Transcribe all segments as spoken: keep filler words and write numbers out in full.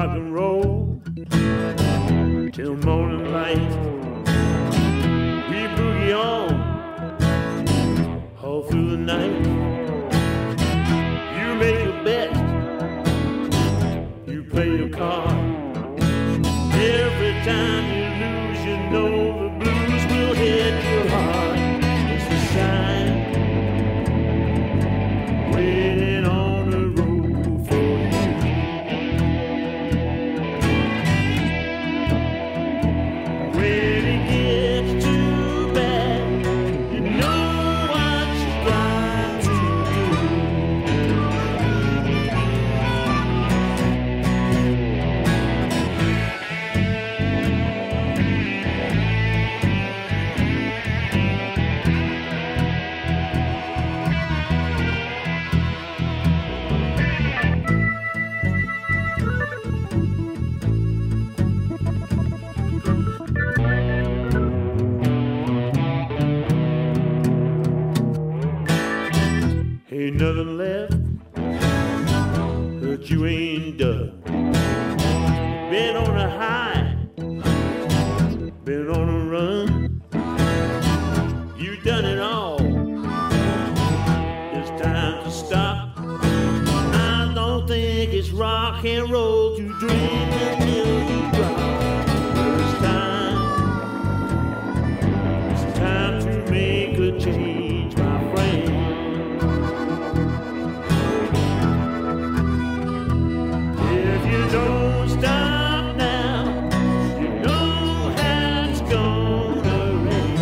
rock and roll till morning light. We boogie on all through the night. You make your bet, you play your card. Every time you lose, you know the blues will hit you hard. It's a sign waiting on the road for you. When it gets too bad, you know what you got to ain't nothing left that you ain't done. Been on a high, been on a run. You done it all. It's time to stop. I don't think it's rock and roll to dream until you drop. It's time. It's time to make a change, my friend. Don't stop now, you know how it's gonna rain.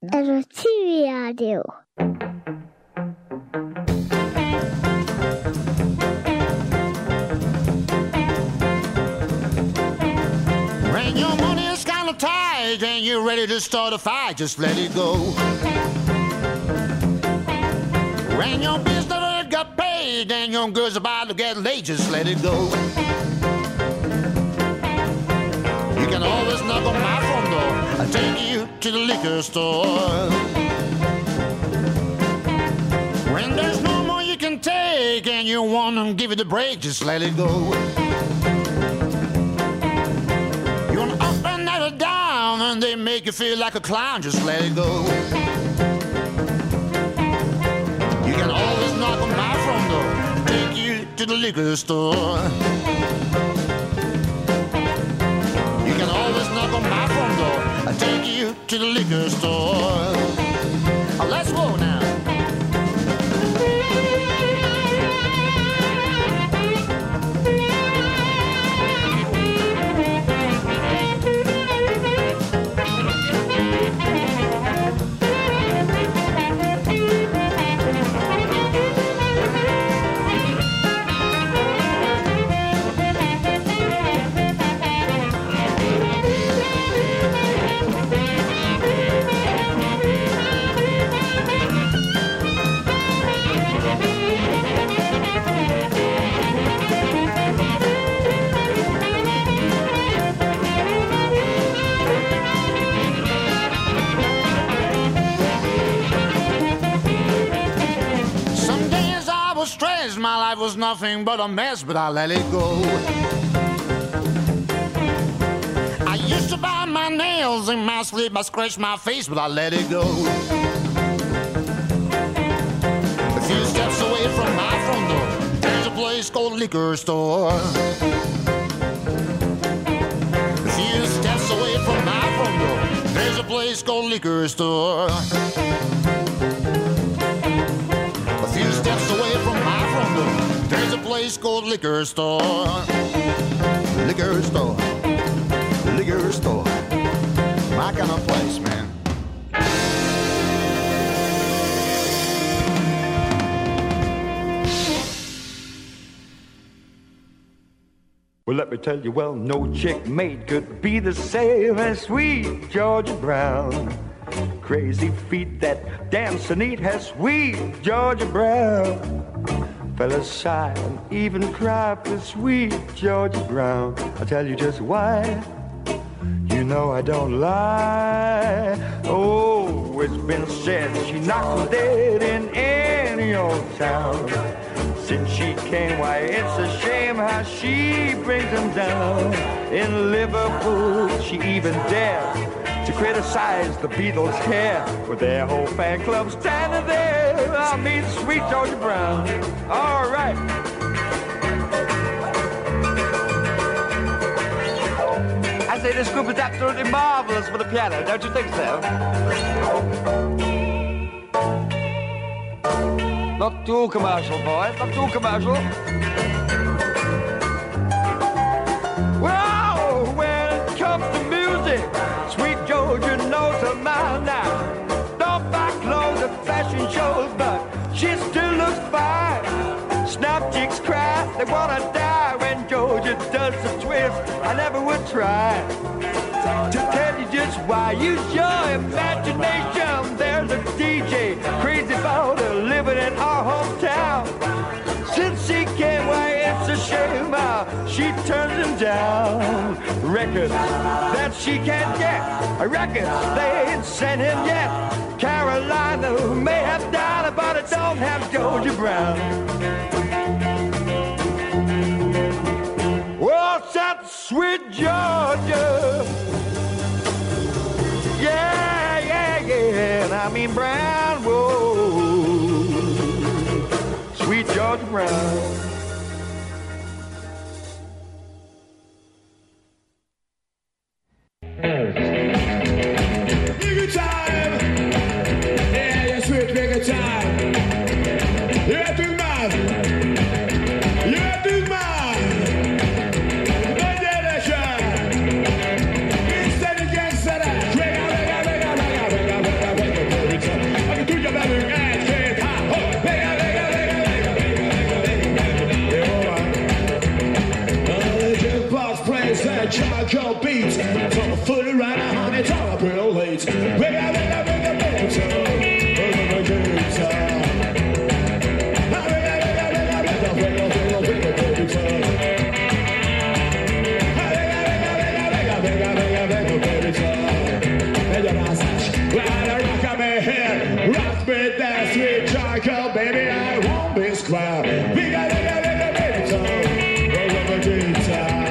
에스티비 라디오. When your money is kind of tight and you're ready to start a fight, just let it go. When your business got paid and your girl's about to get late, just let it go. You can always knock on my front door. I'll take you to the liquor store. When there's no more you can take and you want to give it a break, just let it go. You want up and never down and they make you feel like a clown, just let it go. You can always knock on my front door, take you to the liquor store. You can always knock on my front door, I'll take you to the liquor store. Oh, let's go now. My life was nothing but a mess, but I let it go. I used to bite my nails in my sleep, I scratched my face, but I let it go. A few steps away from my front door, there's a place called liquor store. A few steps away from my front door, there's a place called liquor store. A few steps away from my front door, there's a place called liquor store. Liquor store, liquor store, my kind of place, man. Well, let me tell you, well, no chick mate could be the same as sweet Georgia Brown. Crazy feet that dance and eat has sweet Georgia Brown. Fellas sigh and even cry for sweet Georgia Brown. I'll tell you just why. You know I don't lie. Oh, it's been said she knocks them dead in any old town. Since she came, why, it's a shame how she brings them down. In Liverpool, she even dared to criticize the Beatles' hair with their whole fan club standing there. I mean, sweet Georgia Brown. All right. I say this group is absolutely marvelous for the piano, don't you think so? Not too commercial, boys, not too commercial. Well, when it comes to music, sweet Georgia knows her mind now. Don't buy clothes at fashion shows, but she still looks fine. Snap chicks cry, they wanna die when Georgia does the twist. I never would try to tell you just why. Use your imagination. There's a D J crazy about her living in our hometown. Since she came, why, it's a shame how she turns him down. Records that she can't get, records they ain't sent him yet. Carolina may have died, but it don't have Georgia Brown. Well, that's sweet Georgia. Yeah, yeah, yeah, and I mean Brown, whoa. Sweet Georgia Brown. Bigger time! Yeah, yeah, sweet bigger time! Yeah, big man! Yeah, big man! No generation! Instead of gangster, reggae, reggae, reggae, reggae, reggae, reggae, reggae. with that sweet chocolate, baby, I won't be square. We got a little, little baby tongue, roll up a guitar.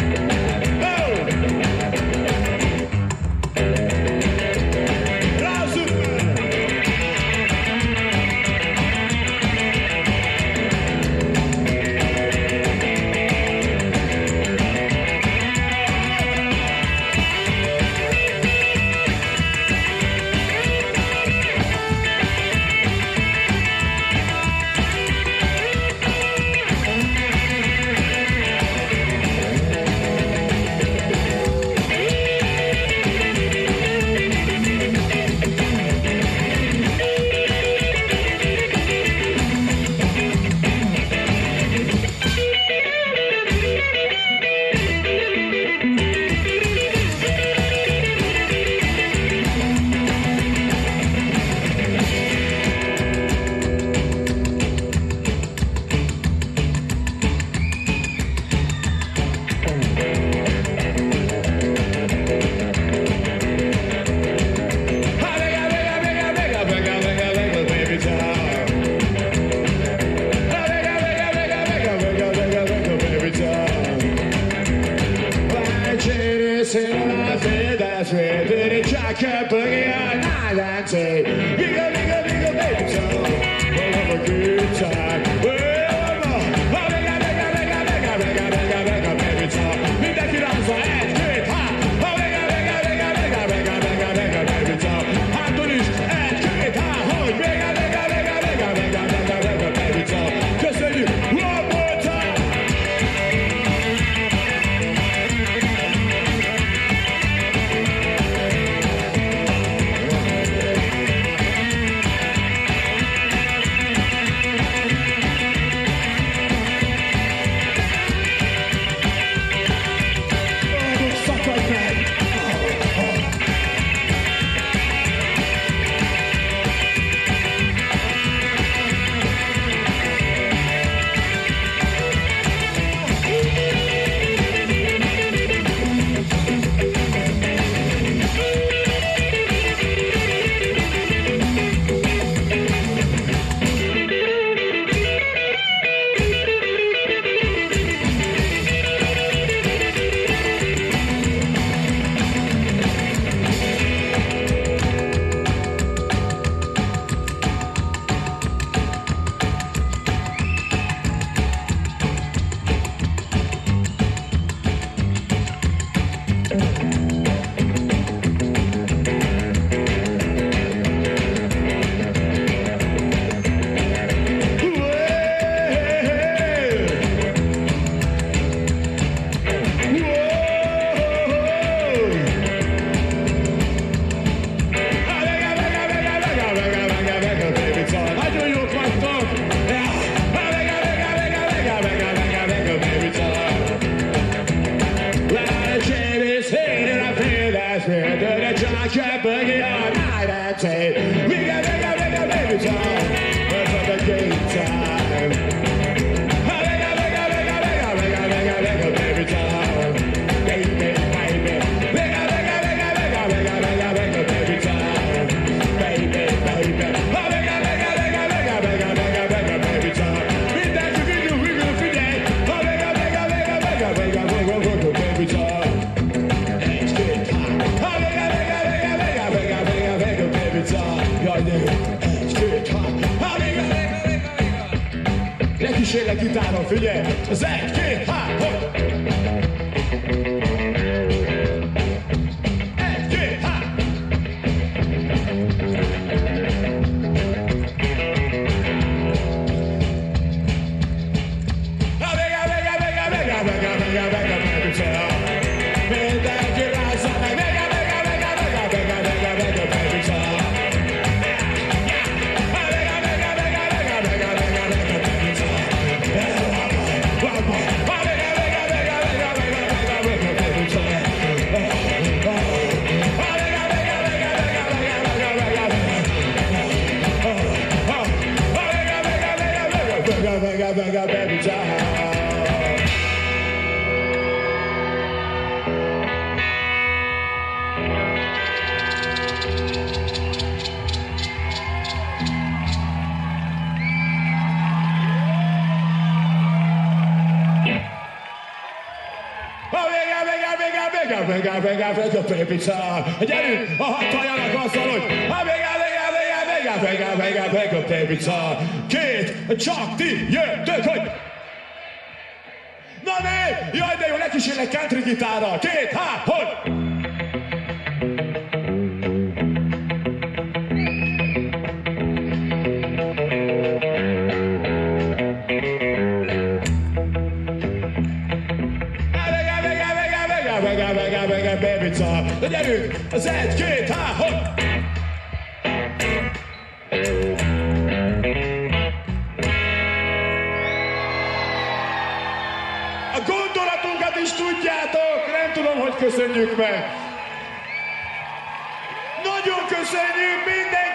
Kísérlek gitáron, figyelj! Az egy, két, há, hogy! Egy, két, há! Na, vega, vega, vega, vega, vega, vega, vega, vega, mindenki rázza meg, vega, vega, vega, vega, vega, vega, vega, vega, Vega, vega, baby, child. vegán, vegán, pizza. Gyerünk, a hattaljanak azzal, hogy ha vegán, vegán, vegán, vegán, vegán, vegán, vegán, pizza. Két, csak ti jöttök, hogy... Na né, jaj, de jó, lekísérlek country gitárral. Két, há, hogy... Vegán, vegán, vegán, bebica. De gyerünk, az egy, két, há, hopp! A gondolatunkat is tudjátok, nem tudom, hogy köszönjük meg. Nagyon köszönjük minden!